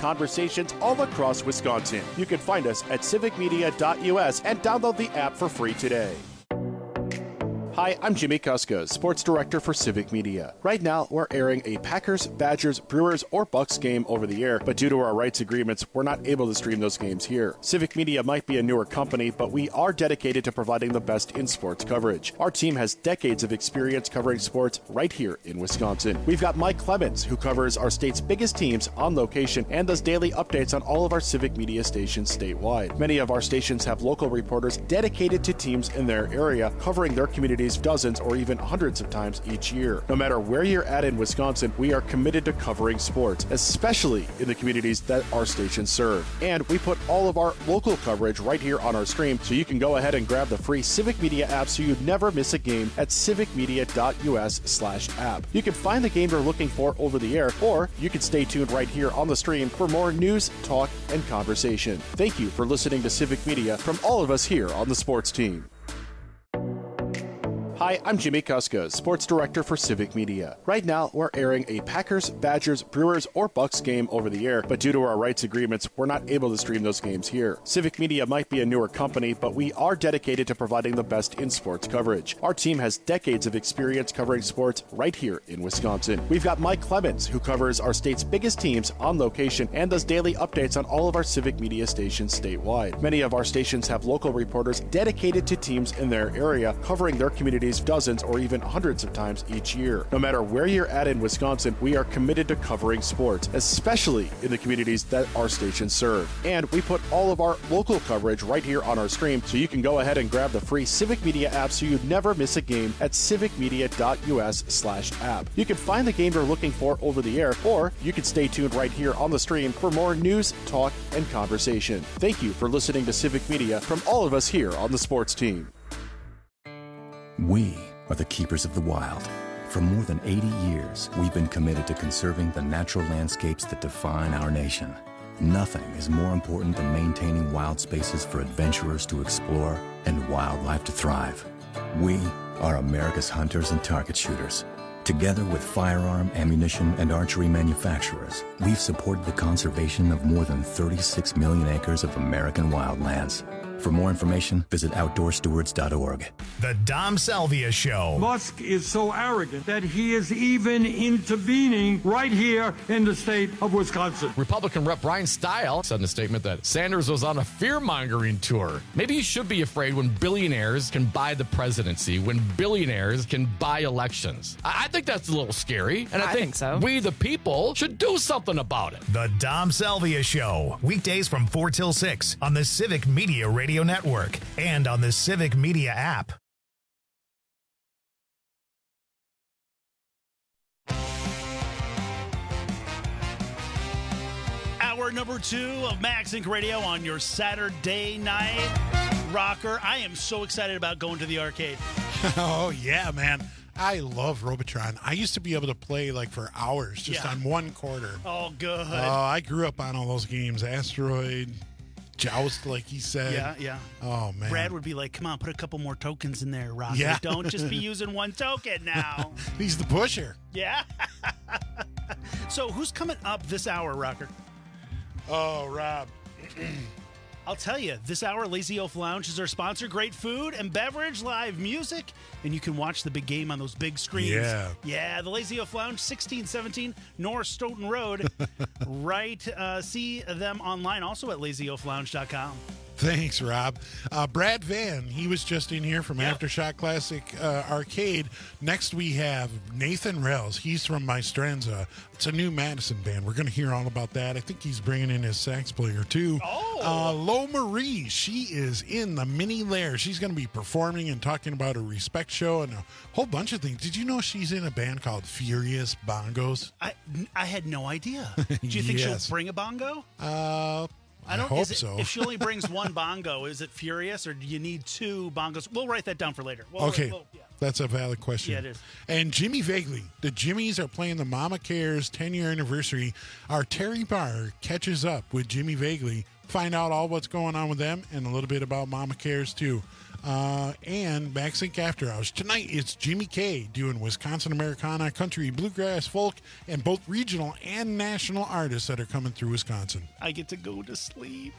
conversations all across Wisconsin. You can find us at civicmedia.us and download the app for free today. Hi, I'm Jimmy Kuska, Sports Director for Civic Media. Right now, we're airing a Packers, Badgers, Brewers, or Bucks game over the air, but due to our rights agreements, we're not able to stream those games here. Civic Media might be a newer company, but we are dedicated to providing the best in sports coverage. Our team has decades of experience covering sports right here in Wisconsin. We've got Mike Clemens, who covers our state's biggest teams on location and does daily updates on all of our Civic Media stations statewide. Many of our stations have local reporters dedicated to teams in their area, covering their communities dozens or even hundreds of times each year. No matter where you're at in Wisconsin, we are committed to covering sports, especially in the communities that our stations serve. And we put all of our local coverage right here on our stream, so you can go ahead and grab the free Civic Media app so you never miss a game at civicmedia.us/app. You can find the game you're looking for over the air, or you can stay tuned right here on the stream for more news, talk, and conversation. Thank you for listening to Civic Media from all of us here on the sports team. Hi, I'm Jimmy Kuska, Sports Director for Civic Media. Right now, we're airing a Packers, Badgers, Brewers, or Bucks game over the air, but due to our rights agreements, we're not able to stream those games here. Civic Media might be a newer company, but we are dedicated to providing the best in sports coverage. Our team has decades of experience covering sports right here in Wisconsin. We've got Mike Clemens, who covers our state's biggest teams on location and does daily updates on all of our Civic Media stations statewide. Many of our stations have local reporters dedicated to teams in their area, covering their communities dozens or even hundreds of times each year. No matter where you're at in Wisconsin, we are committed to covering sports, especially in the communities that our stations serve. And we put all of our local coverage right here on our stream, so you can go ahead and grab the free Civic Media app so you never miss a game at civicmedia.us/app. You can find the game you're looking for over the air, or you can stay tuned right here on the stream for more news, talk, and conversation. Thank you for listening to Civic Media from all of us here on the sports team. We are the keepers of the wild. For more than 80 years, we've been committed to conserving the natural landscapes that define our nation. Nothing is more important than maintaining wild spaces for adventurers to explore and wildlife to thrive. We are America's hunters and target shooters. Together with firearm, ammunition, and archery manufacturers, we've supported the conservation of more than 36 million acres of American wildlands. For more information, visit OutdoorStewards.org. The Dom Salvia Show. Musk is so arrogant that he is even intervening right here in the state of Wisconsin. Republican Rep. Brian Stile said in a statement that Sanders was on a fear-mongering tour. Maybe you should be afraid when billionaires can buy the presidency, when billionaires can buy elections. I think that's a little scary, and I think so. We, the people, should do something about it. The Dom Salvia Show. Weekdays from 4 till 6 on the Civic Media Radio Network and on the Civic Media app. Hour number 2 of Max Inc. Radio on your Saturday night rocker. I am so excited about going to the arcade. Oh, yeah, man. I love Robotron. I used to be able to play like for hours just on one quarter. Oh, good. Oh, I grew up on all those games. Asteroid, Joust, like he said. Yeah. Oh, man. Brad would be like, come on, put a couple more tokens in there, Rocky. Yeah. Don't just be using one token now. He's the pusher. Yeah. So who's coming up this hour, Rocker? Oh, Rob. I'll tell you, this hour, Lazy Elf Lounge is our sponsor. Great food and beverage, live music, and you can watch the big game on those big screens. Yeah, the Lazy Elf Lounge, 1617 North Stoughton Road. See them online, also at lazyoaflounge.com. Thanks, Rob. Brad Van, he was just in here from Aftershock Classic Arcade. Next, we have Nathan Rels. He's from Maestranza. It's a new Madison band. We're going to hear all about that. I think he's bringing in his sax player, too. Lo Marie, she is in the Mini Lair. She's going to be performing and talking about her Respect show and a whole bunch of things. Did you know she's in a band called Furious Bongos? I had no idea. Do you think she'll bring a bongo? I hope so. If she only brings one bongo, is it Furious, or do you need two bongos? We'll write that down for later. That's a valid question. Yeah, it is. And Jimmy Vagley. The Jimmies are playing the Mama Cares 10-year anniversary. Our Terry Barr catches up with Jimmy Vagley. Find out all what's going on with them and a little bit about Mama Cares, too. and MaxInc After Hours. Tonight, it's Jimmy K doing Wisconsin Americana, country, bluegrass, folk, and both regional and national artists that are coming through Wisconsin. I get to go to sleep.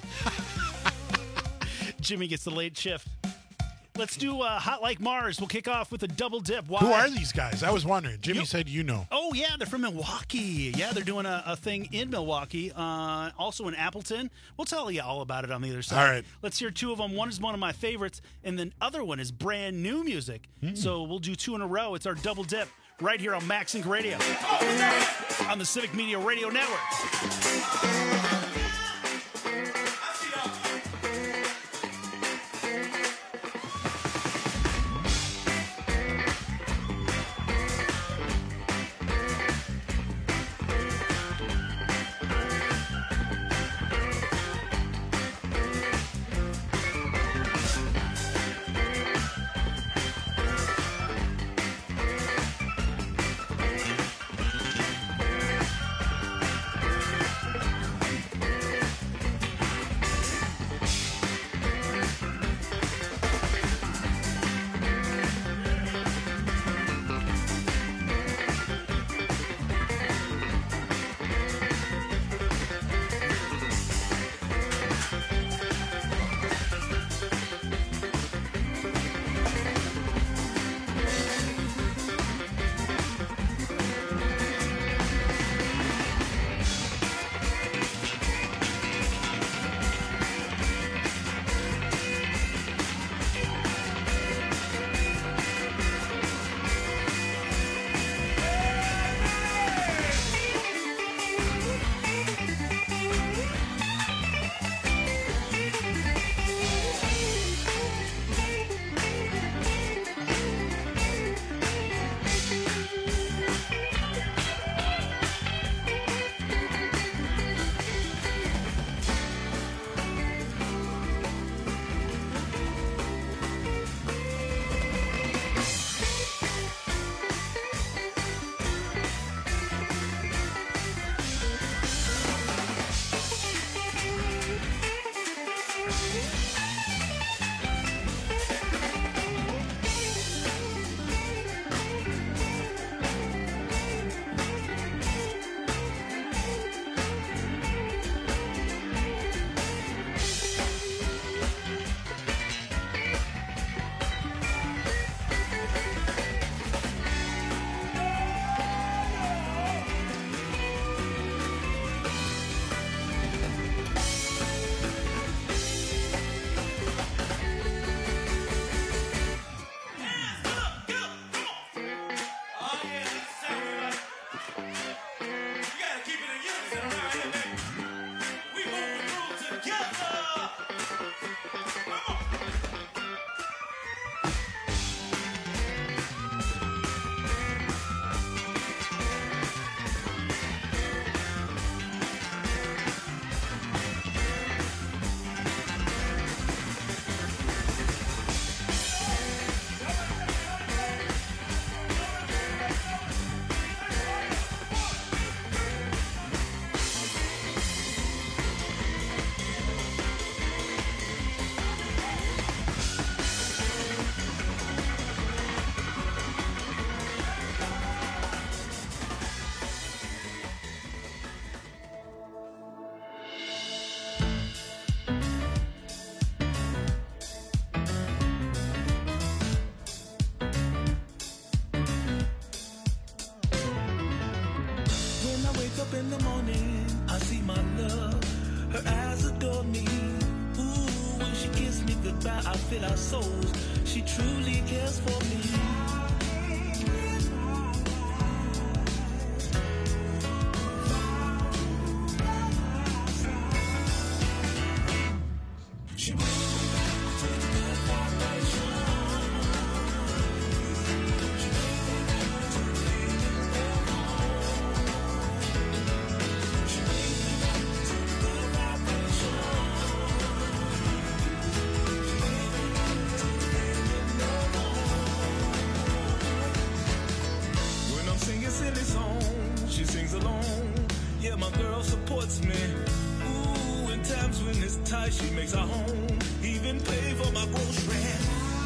Jimmy gets the late shift. Let's do Hot Like Mars. We'll kick off with a double dip. Why? Who are these guys? I was wondering. Jimmy said you know. Oh, yeah, they're from Milwaukee. Yeah, they're doing a thing in Milwaukee, also in Appleton. We'll tell you all about it on the other side. All right. Let's hear two of them. One is one of my favorites, and the other one is brand new music. So we'll do two in a row. It's our double dip right here on MaxInc Radio on the Civic Media Radio Network. in the morning, I see my love. Her eyes adore me. Ooh, when she kissed me goodbye, I feel our souls. She truly cares for me. She makes her home, even pay for my grocery.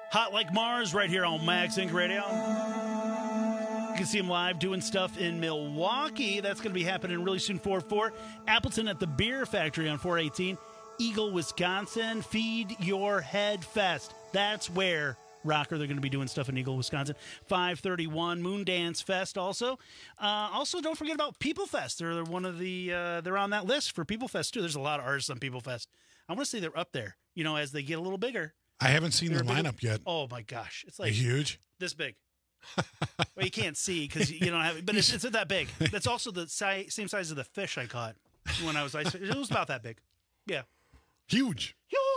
Hot Like Mars right here on Max Inc. Radio. You can see him live doing stuff in Milwaukee. That's going to be happening really soon. 4-4. Appleton at the Beer Factory on 418. Eagle, Wisconsin. Feed Your Head Fest. That's where, Rocker, they're going to be doing stuff in Eagle, Wisconsin. 531. Moondance Fest also. Also, don't forget about People Fest. They're one of the, they're on that list for People Fest, too. There's a lot of artists on People Fest. I want to say they're up there, you know, as they get a little bigger. I haven't seen the lineup yet. Oh, my gosh. It's like huge. This big. Well, you can't see because you don't have it, but it's that big. That's also the same size of the fish I caught when I was ice. It was about that big. Yeah. Huge.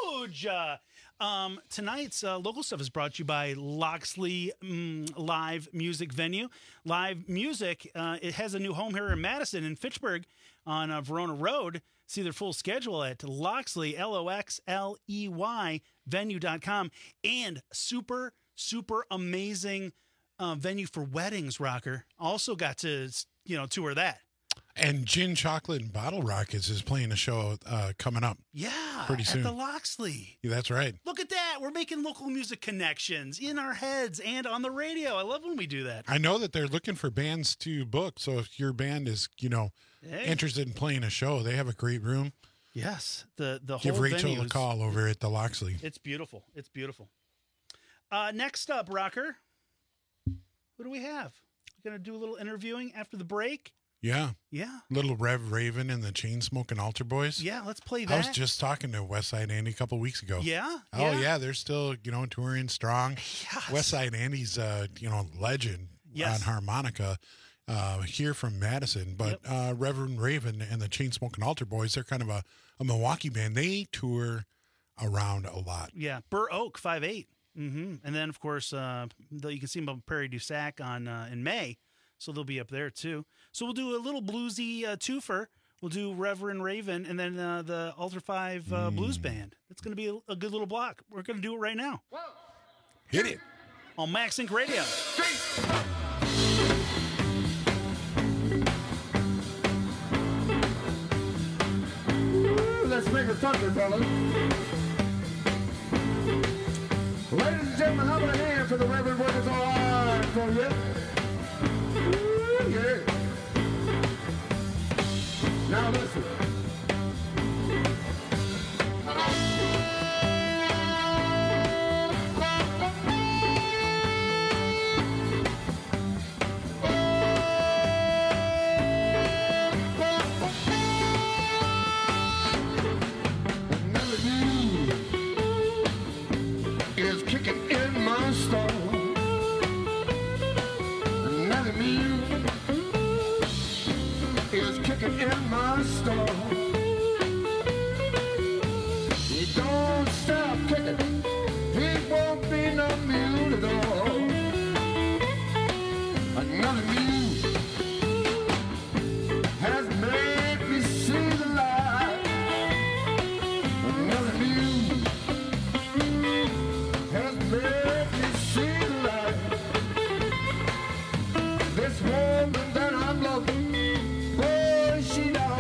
Tonight's local stuff is brought to you by Loxley Live Music Venue. Live Music, it has a new home here in Madison and Fitchburg on Verona Road. See their full schedule at Loxley, Loxley, venue.com. And super amazing venue for weddings, Rocker. Also got to, tour that. And Gin Chocolate and Bottle Rockets is playing a show coming up. Yeah, pretty soon. At the Loxley. Yeah, that's right. Look at that. We're making local music connections in our heads and on the radio. I love when we do that. I know that they're looking for bands to book. So if your band is, interested in playing a show, they have a great room. Yes. The whole Give Rachel venue a call over at the Loxley. It's beautiful. It's beautiful. Next up, Rocker. Who do we have? We're going to do a little interviewing after the break. Yeah. Yeah. Little Rev Raven and the Chain Smoking Altar Boys. Yeah, let's play that. I was just talking to Westside Andy a couple weeks ago. Yeah? Oh, yeah. They're still, touring strong. Yes. Westside Andy's, legend on harmonica here from Madison. But Reverend Raven and the Chain Smoking Altar Boys, they're kind of a Milwaukee band. They tour around a lot. Yeah. Burr Oak, 5'8". Mm-hmm. And then, of course, you can see them on Prairie du Sac in May. So they'll be up there, too. So we'll do a little bluesy twofer. We'll do Reverend Raven and then the Altar 5 Blues Band. It's going to be a good little block. We're going to do it right now. Whoa. Hit it. On Max Inc. Radio. Let's make a thunder, fellas. Ladies and gentlemen, how about a hand for the Reverend Workers All Right for you? Yeah. Now listen. Another dude is kicking in my stall. Another mule is kicking in my stall. He don't stop kicking, he won't be no mule at all. Another mule has made me see the light. Another mule has made me see the light. This woman that I'm loving, boy, she not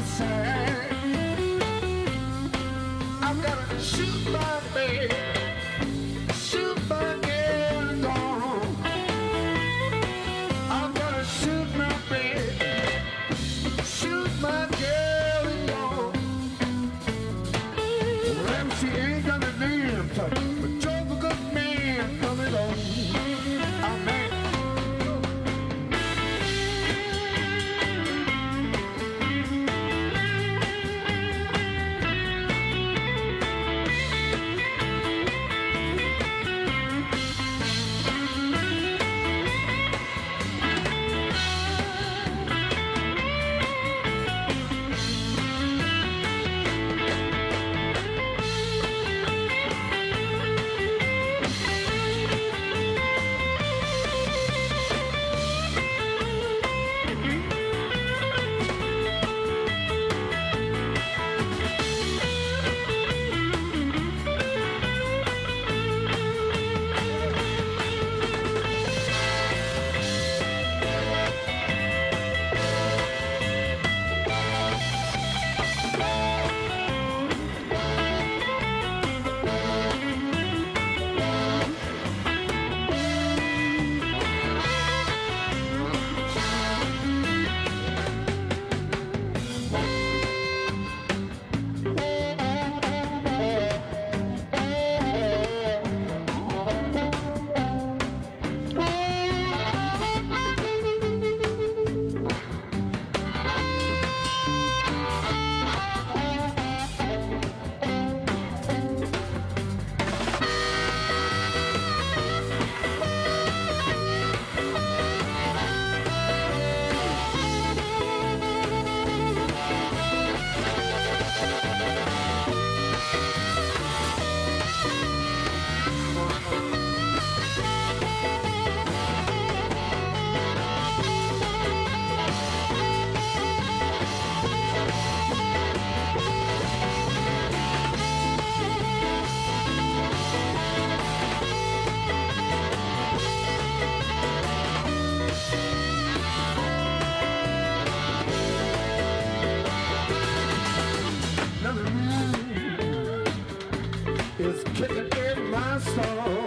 is kicking in my soul.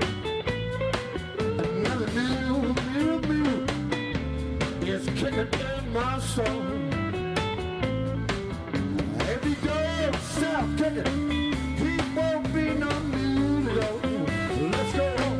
Another mule is kicking in my soul. If he goes south kicking, he won't be no mule at all. Let's go home.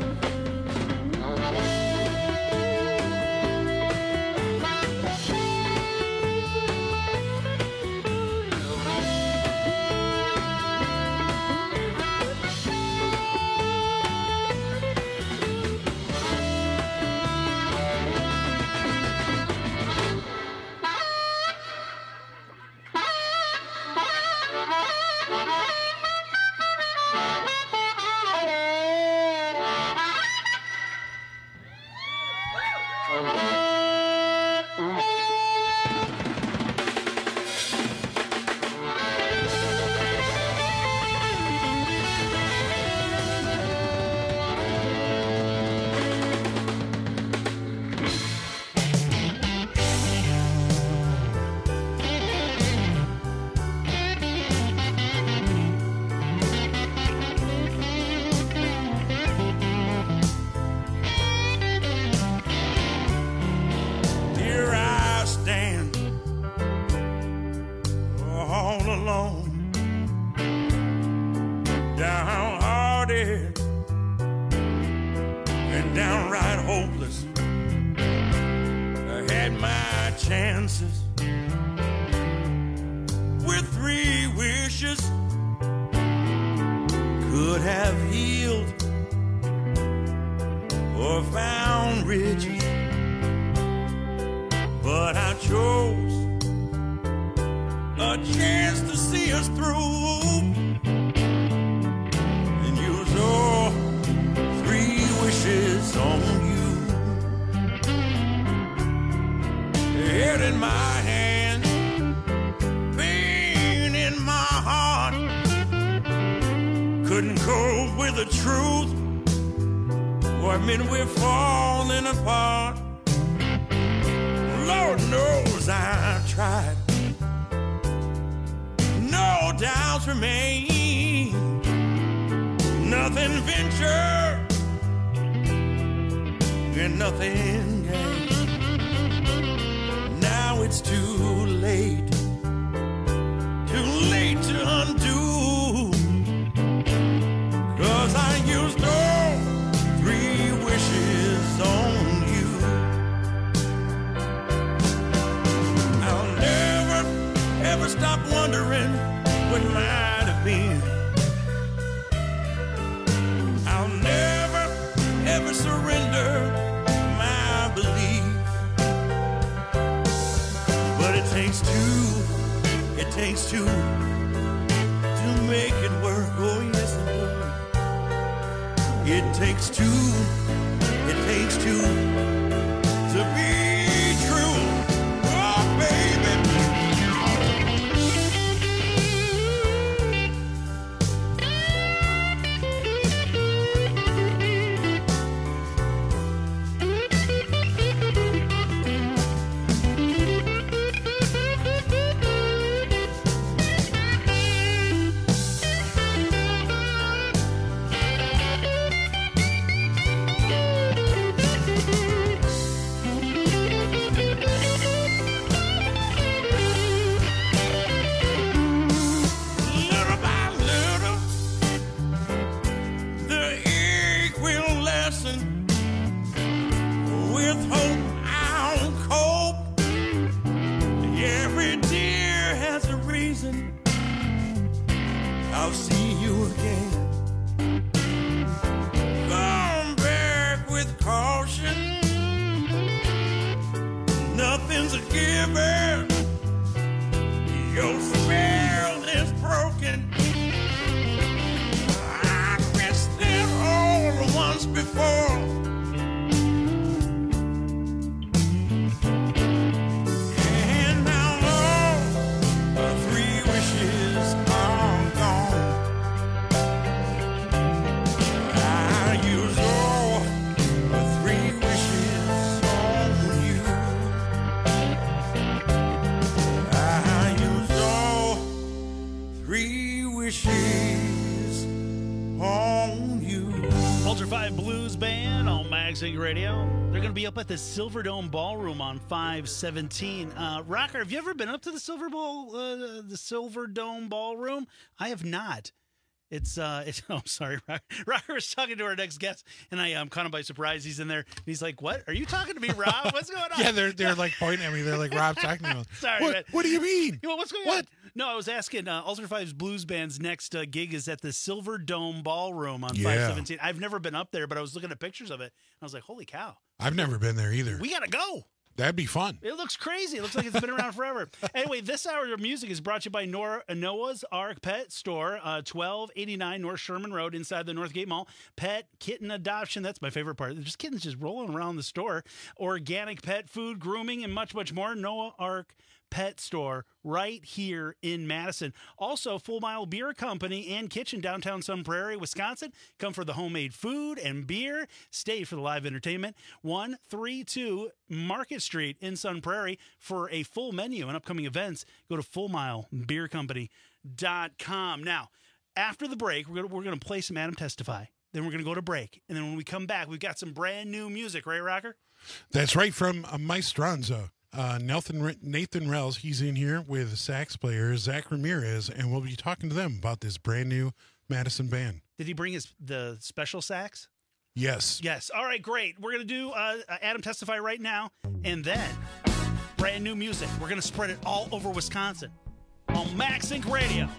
5 Blues Band on Magazine Radio. They're going to be up at the Silverdome Ballroom on 5/17. Rocker, have you ever been up to the Silverdome Ballroom? I have not. It's I'm sorry, Rocker was talking to our next guest, and I'm caught him by surprise. He's in there, and he's like, "What? Are you talking to me, Rob? What's going on?" Yeah, they're like pointing at me. They're like, "Rob's talking to me." Sorry, what? man. What do you mean? What's going on? No, I was asking. Ultra 5's Blues Band's next gig is at the Silverdome Ballroom on 5/17. I've never been up there, but I was looking at pictures of it, and I was like, "Holy cow!" I've never been there either. We gotta go. That'd be fun. It looks crazy. It looks like it's been around forever. Anyway, this hour of music is brought to you by Noah's Ark Pet Store, 1289 North Sherman Road inside the Northgate Mall. Pet, kitten adoption. That's my favorite part. There's kittens just rolling around the store. Organic pet food, grooming, and much, much more. Noah Ark Pet Store right here in Madison. Also, Full Mile Beer Company and Kitchen, downtown Sun Prairie, Wisconsin. Come for the homemade food and beer. Stay for the live entertainment. 132 Market Street in Sun Prairie. For a full menu and upcoming events, go to fullmilebeercompany.com. Now, after the break, we're going to play some Adam Testify. Then we're going to go to break. And then when we come back, we've got some brand new music, right, Rocker? That's right, from Maestranza. Nathan Rells, he's in here with sax player Zach Ramirez, and we'll be talking to them about this brand new Madison band. Did he bring the special sax? Yes. Yes. All right, great. We're going to do Adam Testify right now, and then brand new music. We're going to spread it all over Wisconsin on Max Inc. Radio.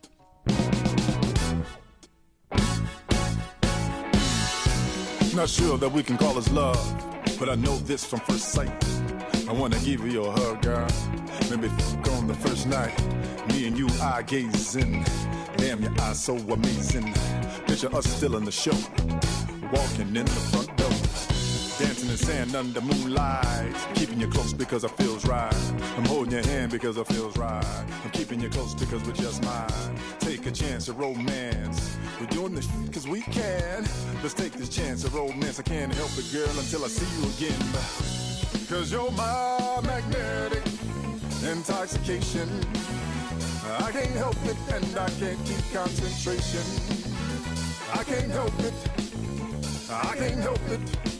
Not sure that we can call this love, but I know this from first sight. I wanna give you a hug, girl. Maybe on the first night, me and you eye gazing. Damn, your eyes so amazing. Picture us still in the show, walking in the front door, dancing in sand under moonlight. Keeping you close because it feels right. I'm holding your hand because it feels right. I'm keeping you close because we're just mine. Take a chance at romance. We're doing this because we can. Let's take this chance at romance. I can't help it, girl, until I see you again. Cause you're my magnetic intoxication. I can't help it and I can't keep concentration. I can't help it. I can't help it.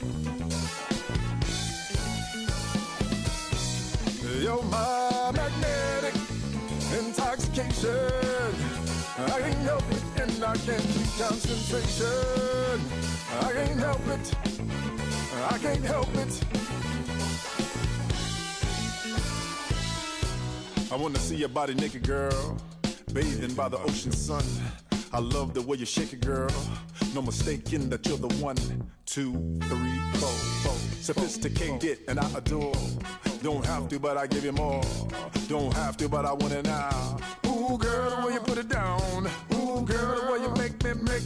You're my magnetic intoxication. I can't help it and I can't keep concentration. I can't help it. I can't help it. I wanna see your body naked, girl, bathing by the ocean sun. I love the way you shake it, girl. No mistaking that you're the 1, 2, 3, 4. Sophisticated and I adore. Don't have to, but I give you more. Don't have to, but I want it now. Ooh, girl, the way you put it down. Ooh, girl, the way you make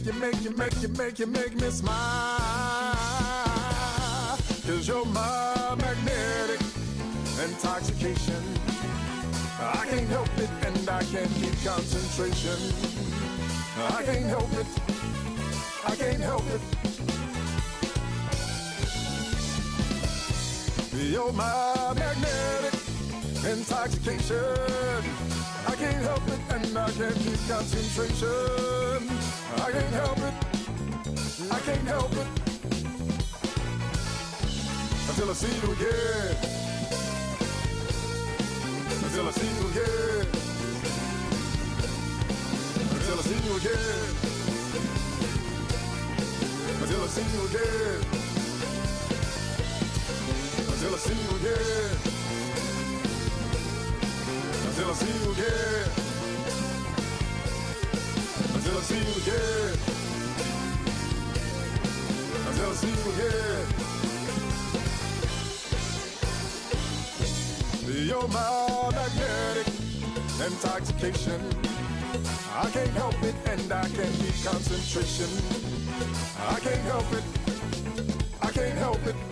me smile. Cause you're my magnetic intoxication. I can't help it and I can't keep concentration. I can't help it. I can't help it. You're my magnetic intoxication. I can't help it and I can't keep concentration. I can't help it. I can't help it. Until I see you again. Until I see you again. Until I see you again. Until I see you again. Until I see you again. Until I see you again. Until I see you again. Until I see you again. You're my magnetic intoxication. I can't help it and I can't keep concentration. I can't help it. I can't help it.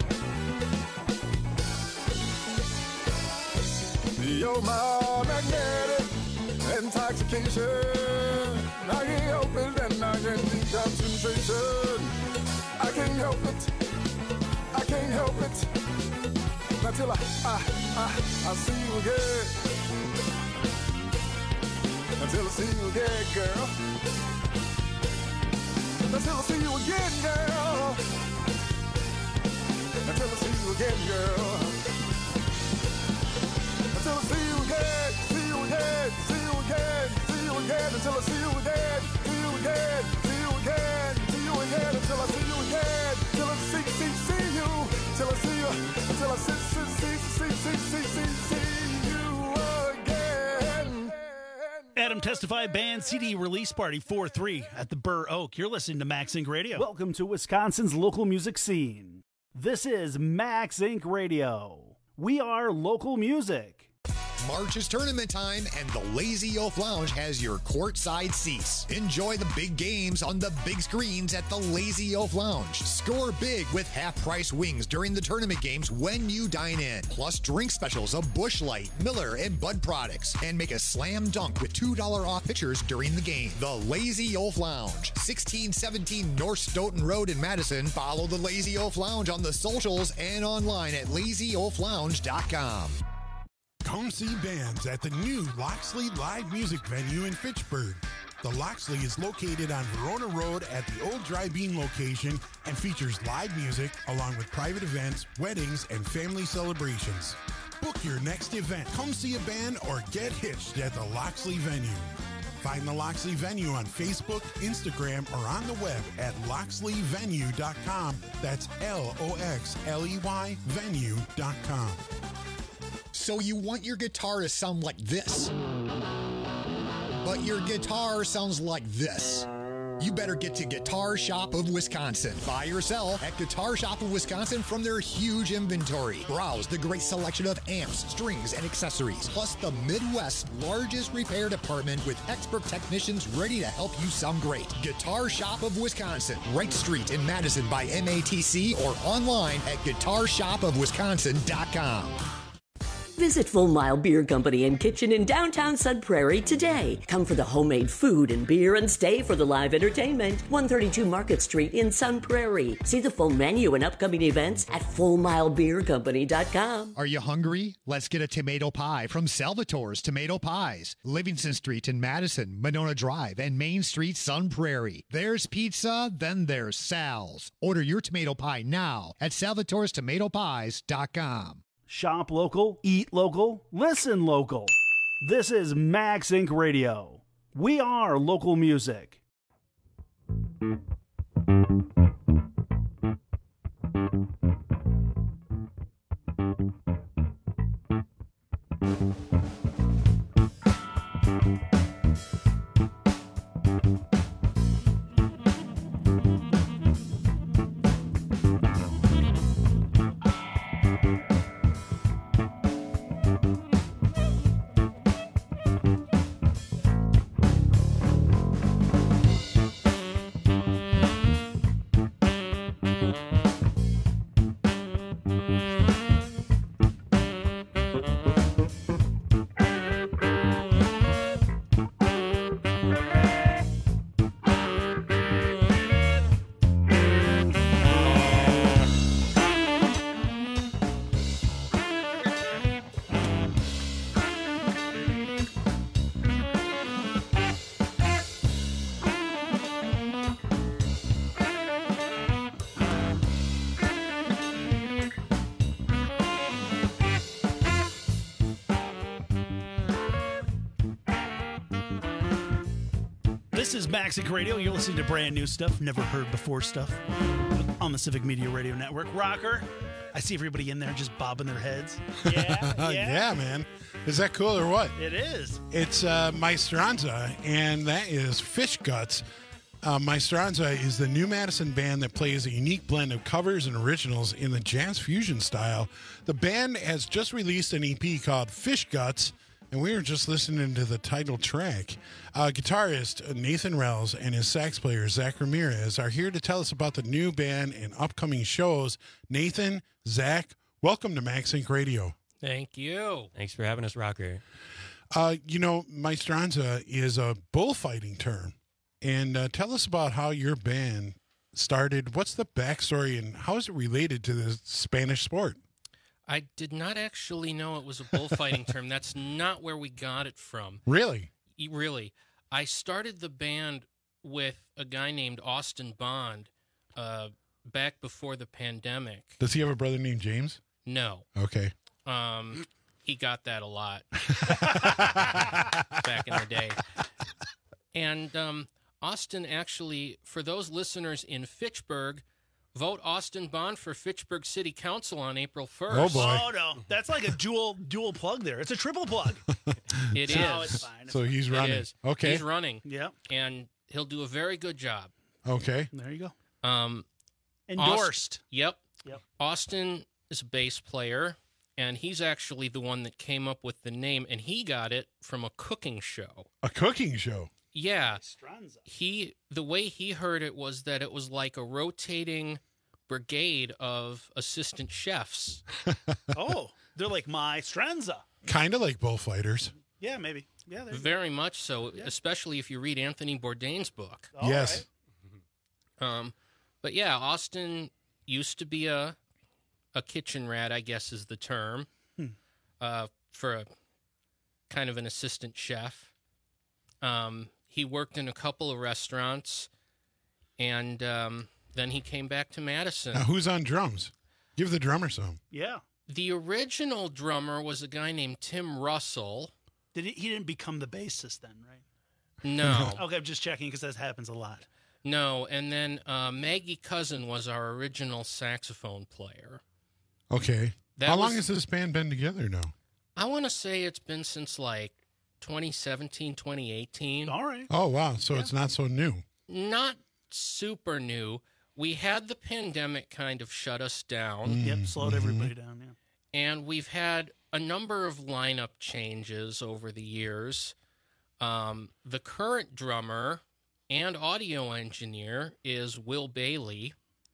You're my magnetic intoxication. I can't help it and I can't keep concentration. I can't help it. I can't help it. Until I see you again. Until I see you again, girl. Until I see you again, girl. until I see you again, girl. Until I see you again, see you again, see you again, see you again, until I see you again, see you again, see you again, see you again, until I see you again, till I see you, till I see you, until I see you again. Adam Testify Band CD release party 4-3 at the Burr Oak. You're listening to Max Inc. Radio. Welcome to Wisconsin's local music scene. This is Max Inc. Radio. We are local music. March is tournament time, and the Lazy Oaf Lounge has your courtside seats. Enjoy the big games on the big screens at the Lazy Oaf Lounge. Score big with half-price wings during the tournament games when you dine in. Plus drink specials of Busch Light, Miller, and Bud products. And make a slam dunk with $2 off pitchers during the game. The Lazy Oaf Lounge, 1617 North Stoughton Road in Madison. Follow the Lazy Oaf Lounge on the socials and online at lazyoaflounge.com. Come see bands at the new Loxley Live Music Venue in Fitchburg. The Loxley is located on Verona Road at the old Dry Bean location and features live music along with private events, weddings, and family celebrations. Book your next event, come see a band, or get hitched at the Loxley Venue. Find the Loxley Venue on Facebook, Instagram, or on the web at loxleyvenue.com. That's LOXLEY venue.com. So you want your guitar to sound like this, but your guitar sounds like this. You better get to Guitar Shop of Wisconsin. Buy or sell at Guitar Shop of Wisconsin from their huge inventory. Browse the great selection of amps, strings, and accessories, plus the Midwest's largest repair department with expert technicians ready to help you sound great. Guitar Shop of Wisconsin, Wright Street in Madison by MATC, or online at guitarshopofwisconsin.com. Visit Full Mile Beer Company and Kitchen in downtown Sun Prairie today. Come for the homemade food and beer and stay for the live entertainment. 132 Market Street in Sun Prairie. See the full menu and upcoming events at FullMileBeerCompany.com. Are you hungry? Let's get a tomato pie from Salvatore's Tomato Pies. Livingston Street in Madison, Monona Drive, and Main Street, Sun Prairie. There's pizza, then there's Sal's. Order your tomato pie now at Salvatore'sTomatoPies.com. Shop local, eat local, listen local. This is Max Inc. Radio. We are local music. This is Max Inc. Radio. You're listening to brand new stuff, never heard before stuff on the Civic Media Radio Network. Rocker, I see everybody in there just bobbing their heads. Yeah, yeah, man. Is that cool or what? It is. It's Maestranza, and that is Fish Guts. Maestranza is the new Madison band that plays a unique blend of covers and originals in the jazz fusion style. The band has just released an EP called Fish Guts, and we were just listening to the title track. Guitarist Nathan Rells and his sax player Zach Ramirez are here to tell us about the new band and upcoming shows. Nathan, Zach, welcome to Max Inc. Radio. Thank you. Thanks for having us, Rocker. Maestranza is a bullfighting term. And tell us about how your band started. What's the backstory and how is it related to the Spanish sport? I did not actually know it was a bullfighting term. That's not where we got it from. Really? Really. I started the band with a guy named Austin Bond back before the pandemic. Does he have a brother named James? No. Okay. He got that a lot back in the day. And Austin actually, for those listeners in Fitchburg, vote Austin Bond for Fitchburg City Council on April 1st. Oh, boy. Oh, no. That's like a dual plug there. It's a triple plug. It is. No, it's fine. So he's running. It is. Okay. He's running. Yep. And he'll do a very good job. Okay. There you go. Endorsed. Yep. Yep. Austin is a bass player, and he's actually the one that came up with the name, and he got it from a cooking show. A cooking show? Yeah. The way he heard it was that it was like a rotating brigade of assistant chefs. Oh, they're like my Stranza. Kind of like bullfighters. Yeah, maybe. Yeah, Very much so, especially if you read Anthony Bourdain's book. Yes. But yeah, Austin used to be a kitchen rat, I guess is the term, for a kind of an assistant chef. He worked in a couple of restaurants, and then he came back to Madison. Now, who's on drums? Give the drummer some. Yeah. The original drummer was a guy named Tim Russell. He didn't become the bassist then, right? No. Okay, I'm just checking because that happens a lot. No, and then Maggie Cousin was our original saxophone player. Okay. How long has this band been together now? I want to say it's been since like 2017, 2018. All right. Oh, wow. So it's not so new. Not super new. We had the pandemic kind of shut us down. Yep, slowed everybody down, yeah. And we've had a number of lineup changes over the years. The current drummer and audio engineer is Will Bailey.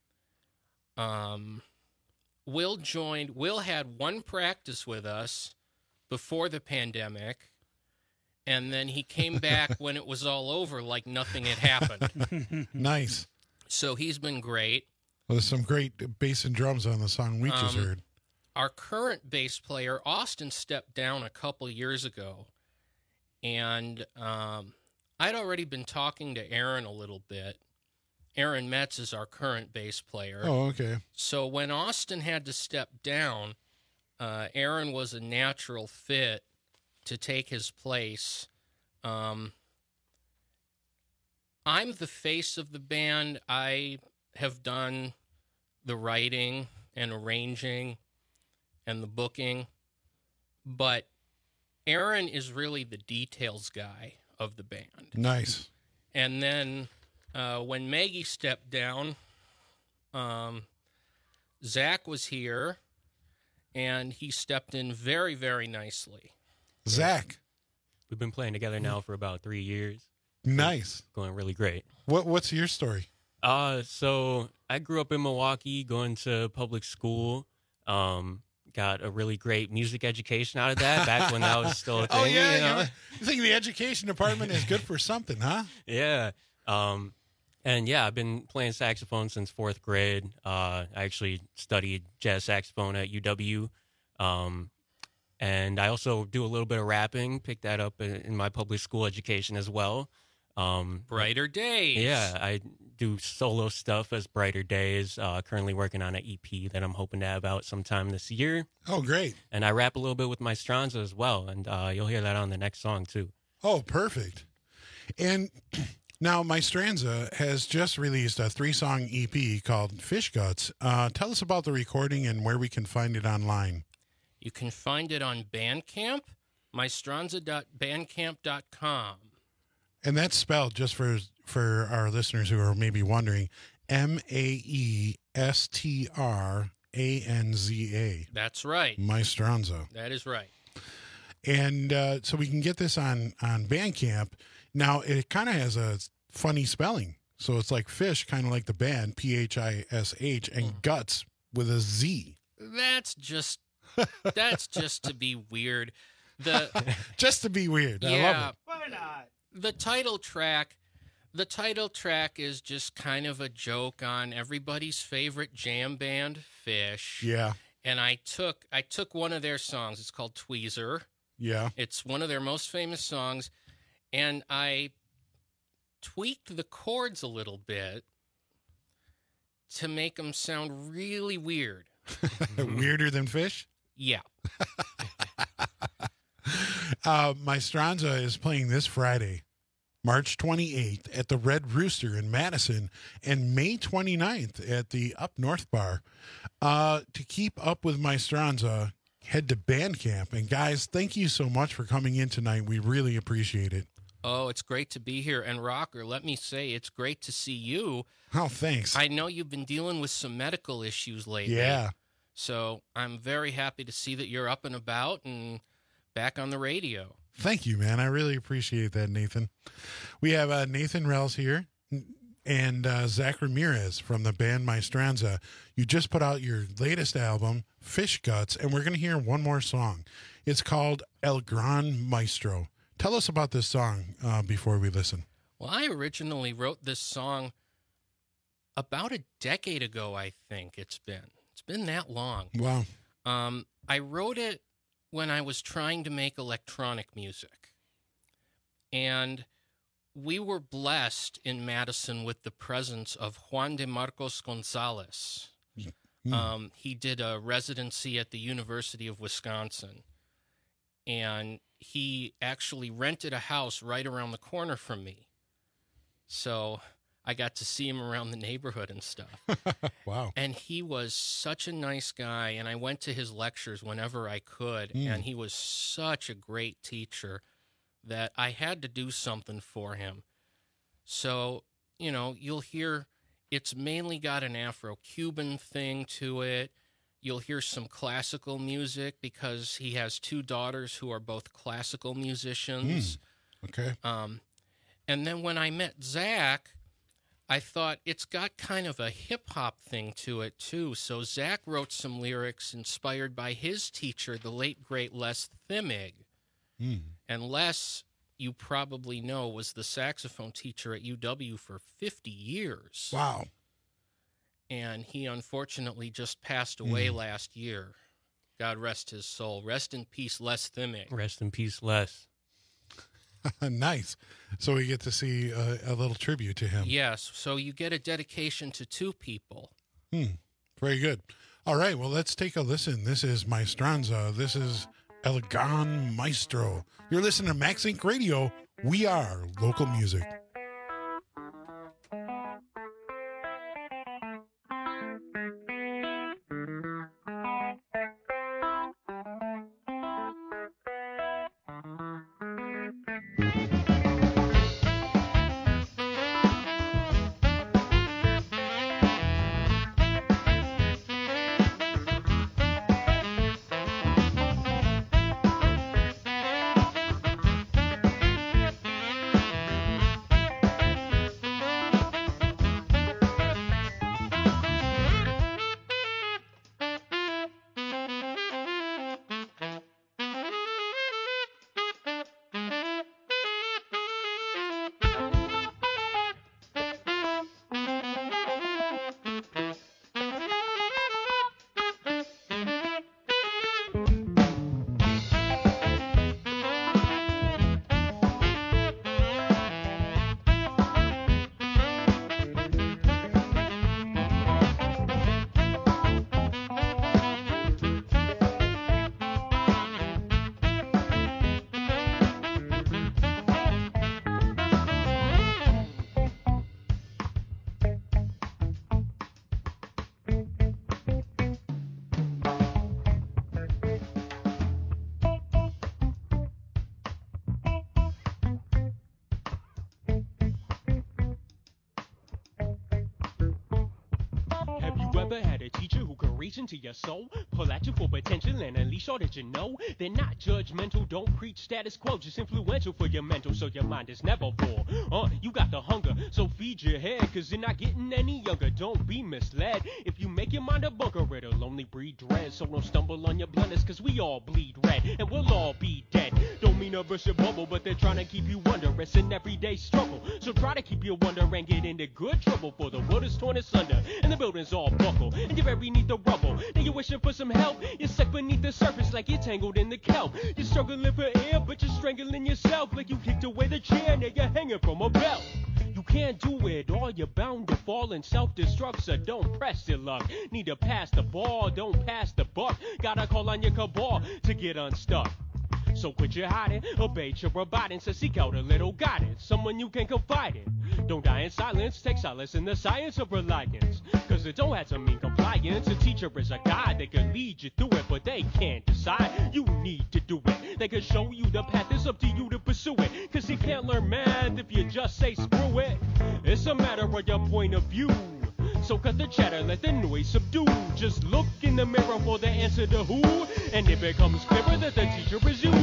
Will had one practice with us before the pandemic, and then he came back when it was all over like nothing had happened. Nice. So he's been great. Well, there's some great bass and drums on the song we just heard. Our current bass player, Austin, stepped down a couple years ago, and I'd already been talking to Aaron a little bit. Aaron Metz is our current bass player. Oh, okay. So when Austin had to step down, Aaron was a natural fit to take his place. I'm the face of the band. I have done the writing and arranging and the booking, but Aaron is really the details guy of the band. Nice. And then when Maggie stepped down, Zach was here, and he stepped in very, very nicely. Zach. We've been playing together now for about 3 years. Nice. Going really great. What's your story? So I grew up in Milwaukee, going to public school. Got a really great music education out of that back when that was still a thing. Oh, yeah. You know? You think the education department is good for something, huh? Yeah. And yeah, I've been playing saxophone since 4th grade. I actually studied jazz saxophone at UW. And I also do a little bit of rapping, picked that up in my public school education as well. Brighter Days. Yeah, I do solo stuff as Brighter Days. Currently working on an EP that I'm hoping to have out sometime this year. Oh, great. And I rap a little bit with my Stranza as well, and you'll hear that on the next song, too. Oh, perfect. And now my Stranza has just released a 3-song EP called Fish Guts. Tell us about the recording and where we can find it online. You can find it on Bandcamp, mystranza.bandcamp.com. And that's spelled, just for our listeners who are maybe wondering, Maestranza. That's right. Maestranza. That is right. And so we can get this on Bandcamp. Now, it kind of has a funny spelling. So it's like fish, kind of like the band, Phish, and guts with a Z. That's just to be weird. Just to be weird. Yeah, I love it. Why not? The title track is just kind of a joke on everybody's favorite jam band, Phish. Yeah. And I took one of their songs. It's called Tweezer. Yeah. It's one of their most famous songs, and I tweaked the chords a little bit to make them sound really weird. Weirder than Fish? Yeah. Maestranza is playing this Friday, March 28th at the Red Rooster in Madison, and May 29th at the Up North Bar. To keep up with Maestranza, head to Bandcamp. And guys, thank you so much for coming in tonight. We really appreciate it. Oh, it's great to be here. And Rocker, let me say, it's great to see you. Oh, thanks. I know you've been dealing with some medical issues lately. Yeah. So I'm very happy to see that you're up and about and back on the radio. Thank you, man. I really appreciate that, Nathan. We have Nathan Rels here and Zach Ramirez from the band Maestranza. You just put out your latest album, Fish Guts, and we're going to hear one more song. It's called El Gran Maestro. Tell us about this song before we listen. Well, I originally wrote this song about a decade ago, I think it's been. It's been that long. Wow. I wrote it when I was trying to make electronic music. And we were blessed in Madison with the presence of Juan de Marcos Gonzalez. He did a residency at the University of Wisconsin. And he actually rented a house right around the corner from me. So I got to see him around the neighborhood and stuff. Wow. And he was such a nice guy, and I went to his lectures whenever I could, and he was such a great teacher that I had to do something for him. So, you know, you'll hear it's mainly got an Afro-Cuban thing to it. You'll hear some classical music because he has two daughters who are both classical musicians. Okay. And then when I met Zach, I thought it's got kind of a hip-hop thing to it, too. So Zach wrote some lyrics inspired by his teacher, the late, great Les Thimig. And Les, you probably know, was the saxophone teacher at UW for 50 years. Wow. And he unfortunately just passed away last year. God rest his soul. Rest in peace, Les Thimig. Rest in peace, Les. Nice. So we get to see a little tribute to him. Yes. So you get a dedication to two people. Very good. All right. Well, let's take a listen. This is Maestranza. This is El Gran Maestro. You're listening to Max Inc. Radio. We are local music. Into your soul, pull at you for potential and unleash all that you know. They're not judgmental, don't preach status quo, just influential for your mental, so your mind is never full. You got the hunger, so feed your head, cause you're not getting any younger. Don't be misled. If you make your mind a bunker, it'll only breed dread. So don't stumble on your blunders, cause we all bleed red, and we'll all be dead. Don't mean to burst your bubble, but they're trying to keep you under. It's an everyday struggle, so try to keep your wonder and get into good trouble. For the world is torn asunder, and the building's all buckle, and you're very neat the rubble. Now you're wishing for some help. You're stuck beneath the surface like you're tangled in the kelp. You're struggling for air, but you're strangling yourself like you kicked away the chair. Now you're hanging from a belt. You can't do it all, you're bound to fall. fall and self-destruct, so don't press your luck. Need to pass the ball, don't pass the buck. Gotta call on your cabal to get unstuck. So quit your hiding, abate your abiding, so seek out a little guidance, someone you can confide in. Don't die in silence, take solace in the science of reliance, cause it don't have to mean compliance. A teacher is a guide, they can lead you through it, but they can't decide. You need to do it, they can show you the path, it's up to you to pursue it, cause you can't learn math if you just say screw it. It's a matter of your point of view. So cut the chatter, let the noise subdue. Just look in the mirror for the answer to who, and it becomes clearer that the teacher is you.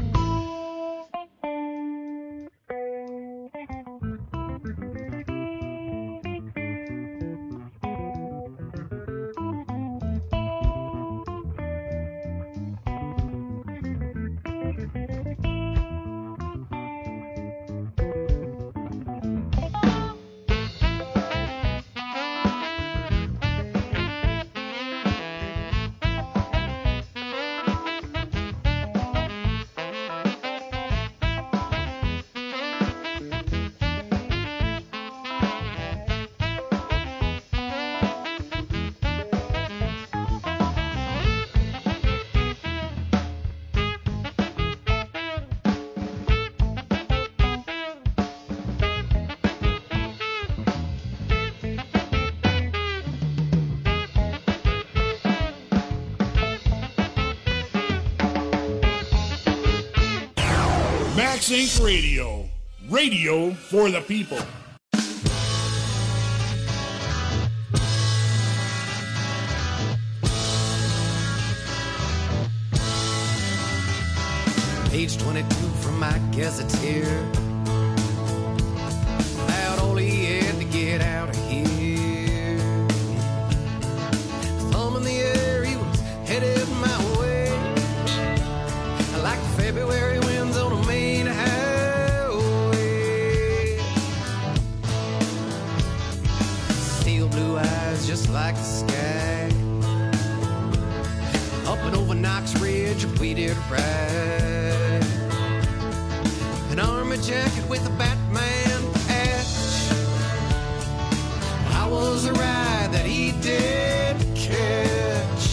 Max Inc. Radio. Radio for the people. Page 22 from my gazetteer. About all he had to get out of here. Thumb in the air, he was headed my way. Like February winds on a main highway. Steel blue eyes just like the sky. Up and over Knox Ridge, we did ride. An army jacket with a Batman patch. I was a ride that he did catch.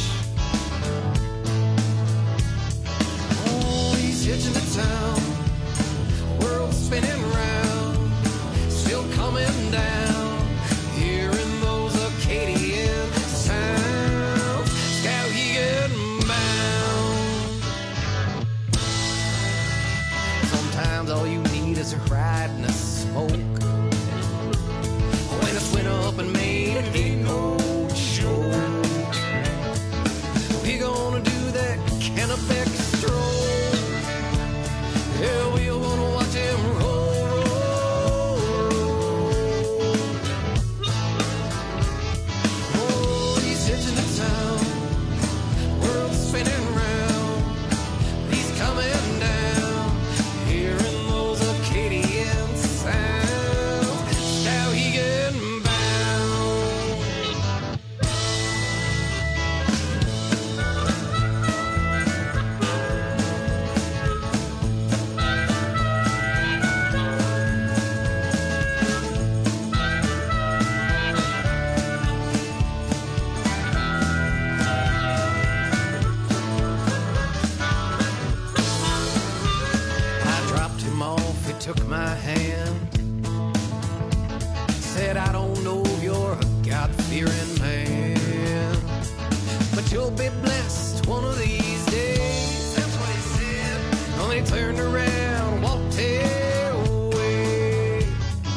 Oh, he's hitching to town, world spinning round, still coming down, hearing those Acadian sounds. Skowhegan bound. Sometimes all you need is a ride and a smoke. When it's winter up in Maine, it ain't no joke. We gonna do that Kennebec stroll. Yeah, we gonna watch him roll, roll. Oh, he's hitching to town, world spinning round. He's coming down, hearing those Acadian sounds. Skowhegan bound. I dropped him off, he took my hand. Said, I don't know if you're a God-fearing man, but you'll be blessed one of these days. That's what he said. And he turned around and walked away.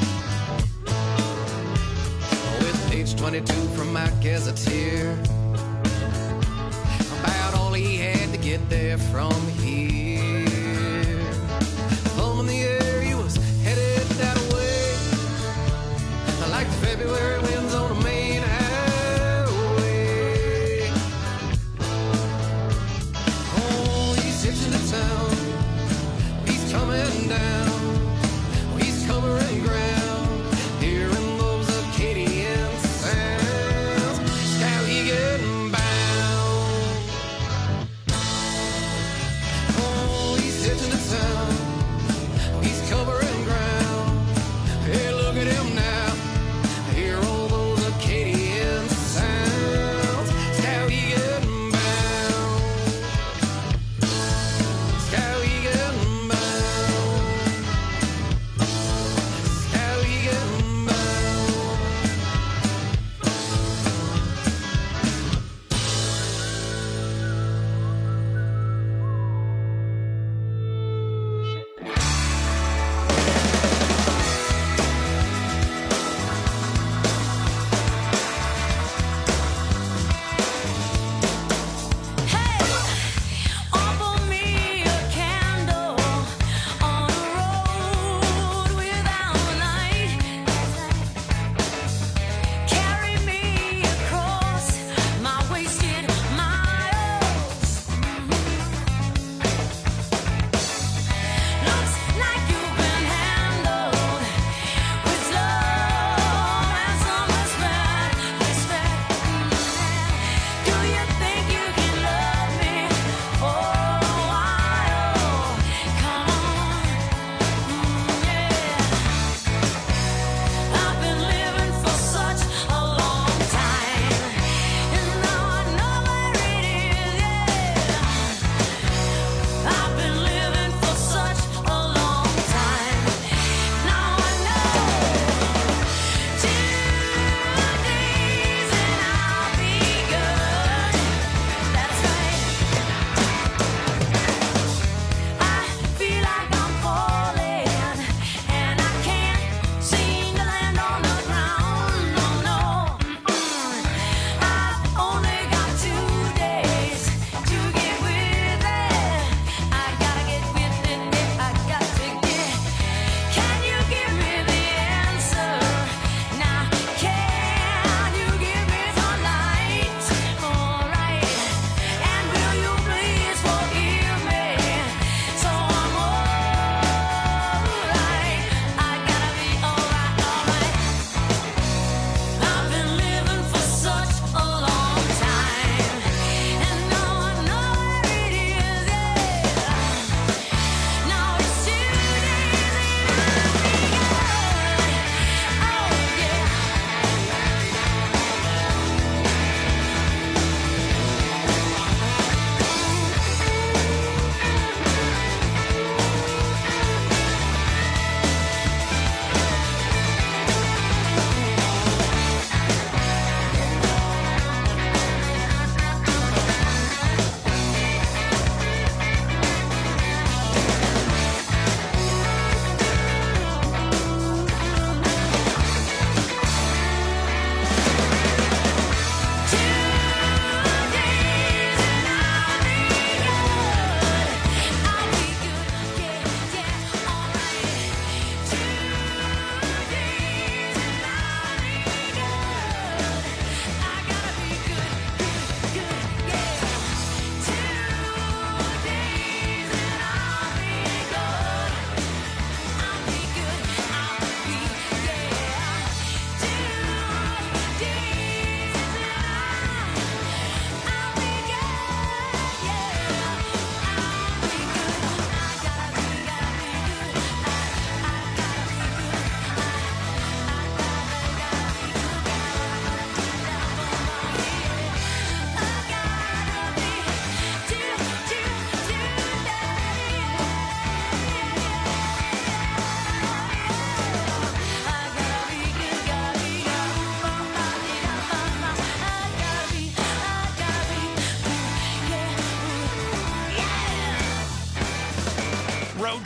With page 22 from my gazetteer. About all he had to get there from here. Thumb in the air, he was headed that way. Like the February winds on a main highway. Oh, he's hitching to town, he's coming down, he's covering ground, hearing those Acadian sounds. Skowhegan bound. Oh,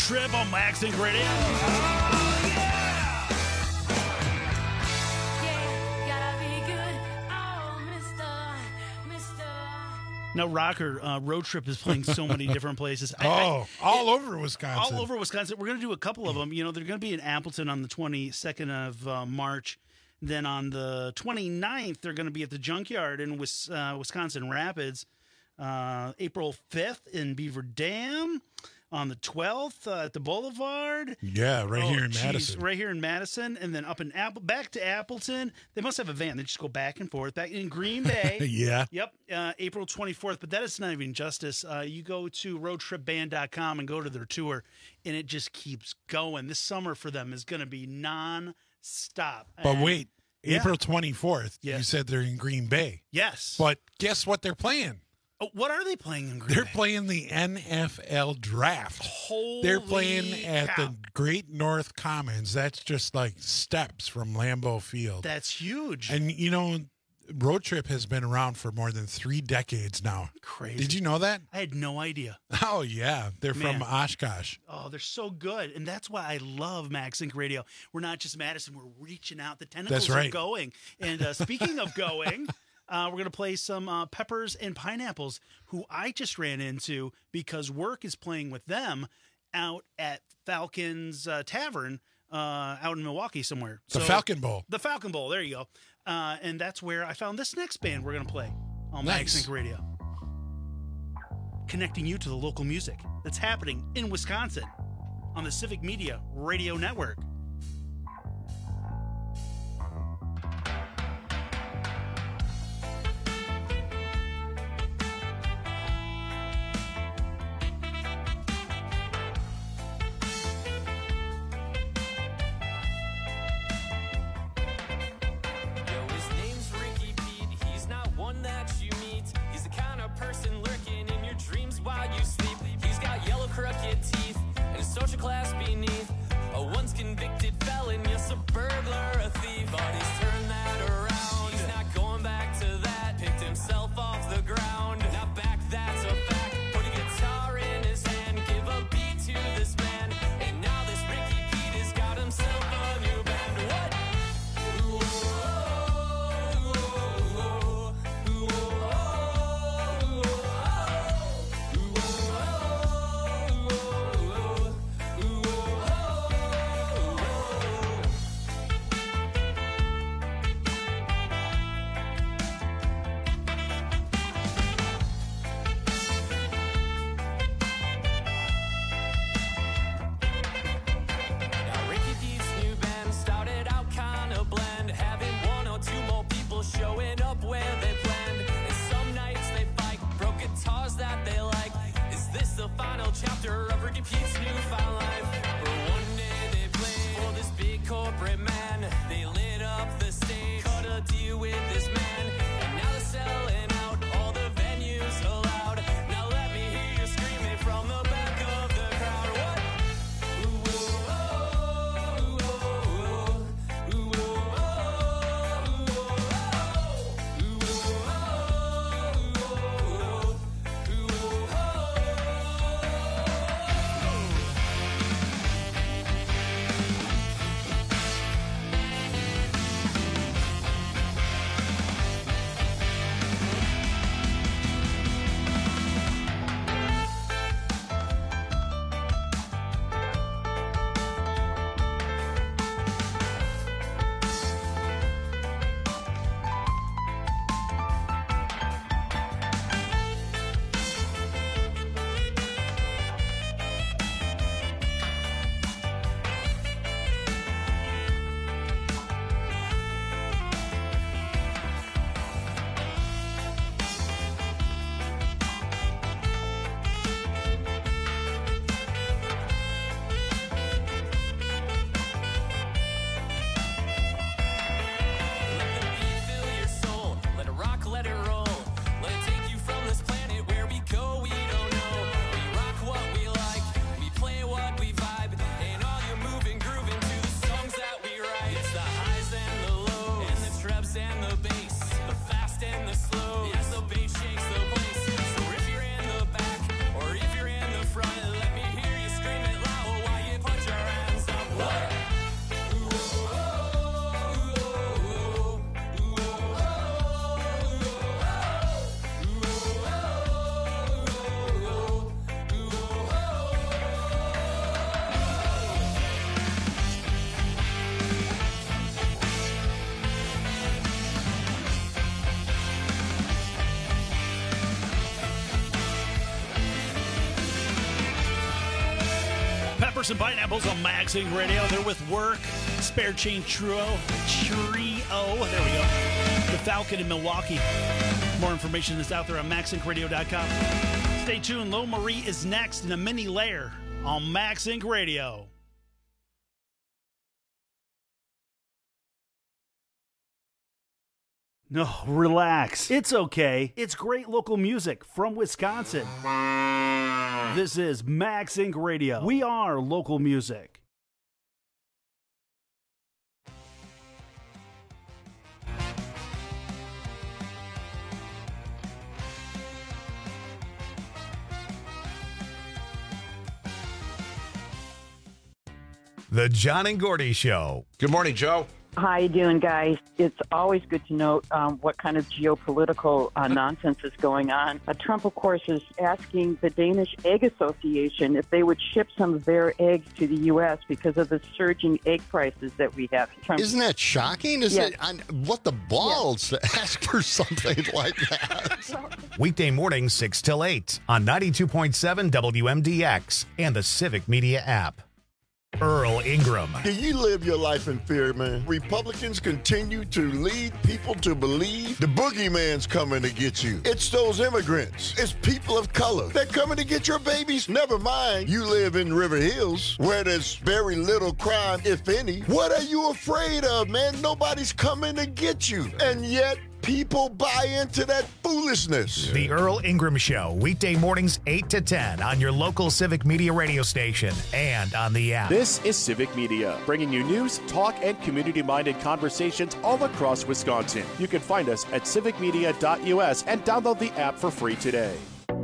Trip on Max Inc. Radio. Now, Rocker, Road Trip is playing so many different places. All over Wisconsin. All over Wisconsin. We're going to do a couple of them. You know, they're going to be in Appleton on the 22nd of March. Then on the 29th, they're going to be at the Junkyard in Wisconsin Rapids. April 5th in Beaver Dam. On the 12th at the Boulevard. Yeah, right here in Madison. Right here in Madison. And then up in back to Appleton. They must have a van. They just go back and forth. Back in Green Bay. Yeah. Yep. April 24th. But that is not even justice. You go to roadtripband.com and go to their tour, and it just keeps going. This summer for them is going to be non-stop. But wait, April 24th, you said they're in Green Bay. Yes. But guess what they're playing? Oh, what are they playing in Green They're Bay? playing the NFL Draft. Holy They're playing at cow. the Great North Commons. That's just like steps from Lambeau Field. That's huge. And, you know, Road Trip has been around for more than 3 decades now. Crazy. Did you know that? I had no idea. Oh, yeah. They're from Oshkosh. Oh, they're so good. And that's why I love Max Inc. Radio. We're not just Madison. We're reaching out. The tentacles That's right. are going. And speaking of going... we're going to play some Peppers and Pineapples, who I just ran into because work is playing with them out at Falcon's Tavern out in Milwaukee somewhere. The Falcon Bowl. The Falcon Bowl. There you go. And that's where I found this next band we're going to play on Max Inc. Radio. Connecting you to the local music that's happening in Wisconsin on the Civic Media Radio Network. Crooked teeth and a social class beneath. One's convinced Peppers and Pineapples on Max Inc. Radio. They're with Work, Spare Chain Trio. There we go. The Falcon in Milwaukee. More information is out there on MaxIncRadio.com. Stay tuned. Lo Marie is next in a mini layer on Max Inc. Radio. No, relax. It's okay. It's great local music from Wisconsin. This is Max Inc. Radio. We are local music. The John and Gordy Show. Good morning, Joe. How you doing, guys? It's always good to know what kind of geopolitical nonsense is going on. Trump, of course, is asking the Danish Egg Association if they would ship some of their eggs to the U.S. because of the surging egg prices that we have. Trump, isn't that shocking? What the balls to ask for something like that? Weekday mornings 6 till 8 on 92.7 WMDX and the Civic Media app. Earl Ingram. Do you live your life in fear, man? Republicans continue to lead people to believe the boogeyman's coming to get you. It's those immigrants. It's people of color. They're coming to get your babies. Never mind, you live in River Hills, where there's very little crime, if any. What are you afraid of, man? Nobody's coming to get you. And yet, people buy into that foolishness. The Earl Ingram Show, weekday mornings 8 to 10 on your local Civic Media radio station and on the app. This is Civic Media, bringing you news, talk, and community-minded conversations all across Wisconsin. You can find us at civicmedia.us and download the app for free today.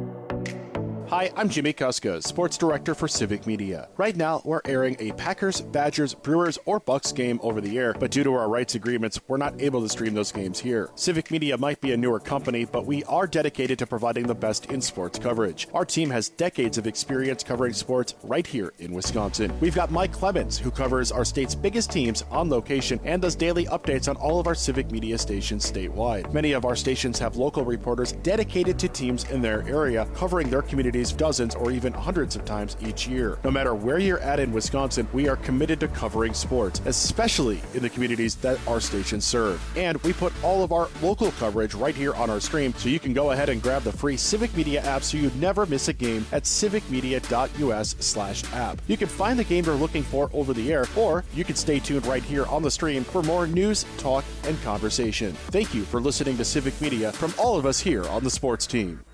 Hi, I'm Jimmy Kuska, Sports Director for Civic Media. Right now, we're airing a Packers, Badgers, Brewers, or Bucks game over the air, but due to our rights agreements, we're not able to stream those games here. Civic Media might be a newer company, but we are dedicated to providing the best in sports coverage. Our team has decades of experience covering sports right here in Wisconsin. We've got Mike Clemens, who covers our state's biggest teams on location and does daily updates on all of our Civic Media stations statewide. Many of our stations have local reporters dedicated to teams in their area, covering their communities dozens or even hundreds of times each year. No matter where you're at in Wisconsin, we are committed to covering sports, especially in the communities that our stations serve. And we put all of our local coverage right here on our stream, so you can go ahead and grab the free Civic Media app so you never miss a game at civicmedia.us/app. You can find the game you're looking for over the air, or you can stay tuned right here on the stream for more news, talk, and conversation. Thank you for listening to Civic Media from all of us here on the sports team.